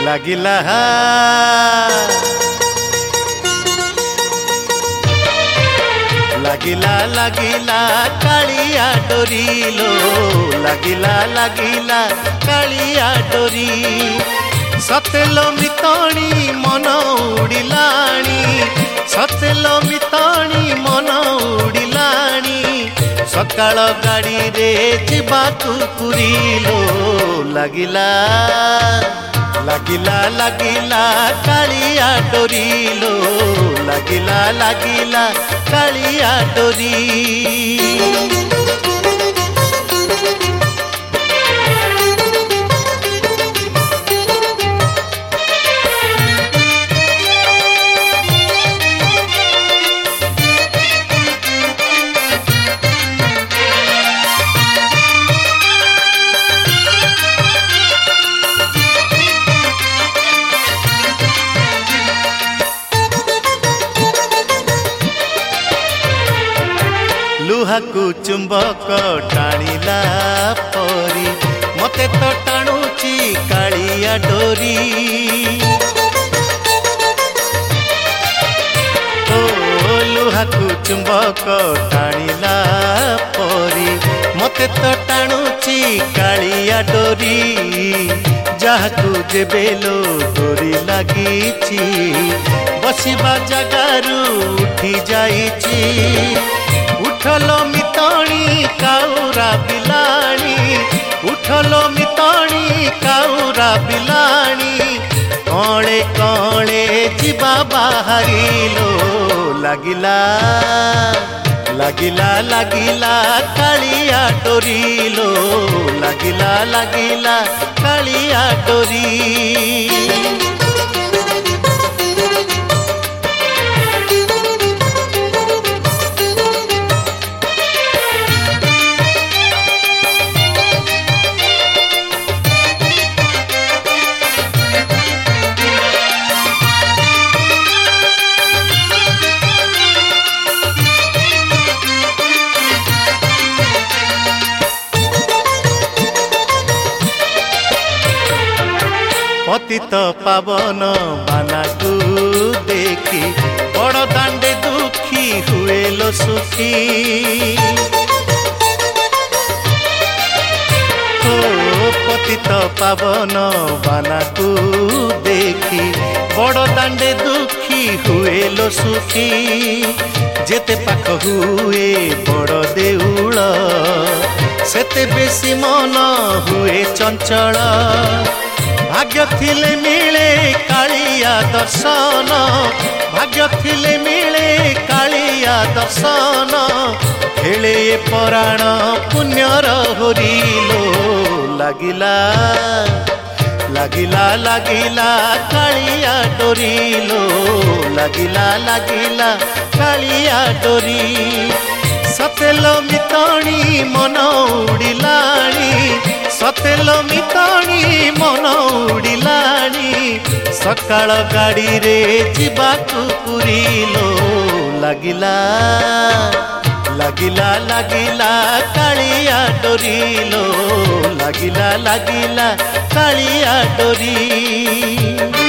लागिला लागिला लागिला कालिया डोरी लो लागिला लागिला कालिया डोरी सतेलो मितणी मन उड़िलाणी सतेलो मितणी मन उड़िलाणी सकाळ गाड़ी रे जिबाकु पुरीलो लागिला लागिला लागिला कालिया डोरी लो लागिला लागिला कालिया डोरी लुहाकू चुंबक टाणिला परी मते तो टाणुची कालिया डोरी ओ लुहाकू चुंबक टाणिला परी मते तो टाणुची कालिया डोरी जहाकू जेबेलो डोरी लागिची बसिबा जगारू उठी जाइची उठलो मितणी काउरा बिलाणी उठलो मितणी काउरा बिलाणी कणे कणे जीवा बाहरिलो लागिला लागिला लागिला कालिया डोरी लो लागिला लागिला कालिया डोरी पतित पावन बानाकू देखी बड़ दांडे दुखी हुए लो सुखी ओ पतित पावन बानाकू देखी बड़ दांडे दुखी हुए लो सुखी जेते पाख हुए बड़ देउल सेते बेसी मन हुए चंचल भाग्य थिले मिले कालिया दर्शन भाग्य थिले मिले कालिया दर्शन खेले पराण पुण्यर हरिलो लागिला लागिला लागिला कालिया डोरी लो लागिला लागिला कालिया डोरी सतेलो मितणी मन उड़िलाणी सतेलो मितणी मन उड़िलाणी सकाळ गाड़ी रे जिबाकु पुरीलो लागिला लागिला लागिला कालिया डोरी लो लागिला लागिला कालिया डोरी।